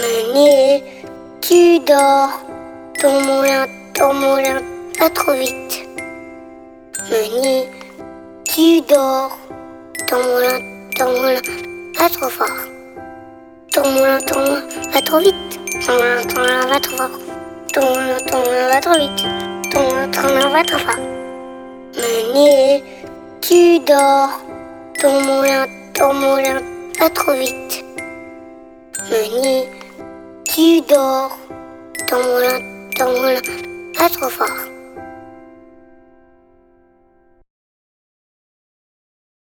Meunier, tu dors, ton moulin va trop vite. Meunier, tu dors, ton moulin va trop fort. Ton moulin va trop vite. Ton moulin va trop fort. Ton moulin va trop vite. Ton moulin va trop fort. Meunier, tu dors, ton moulin va trop vite. Meunier, tu dors, ton moulin va trop fort.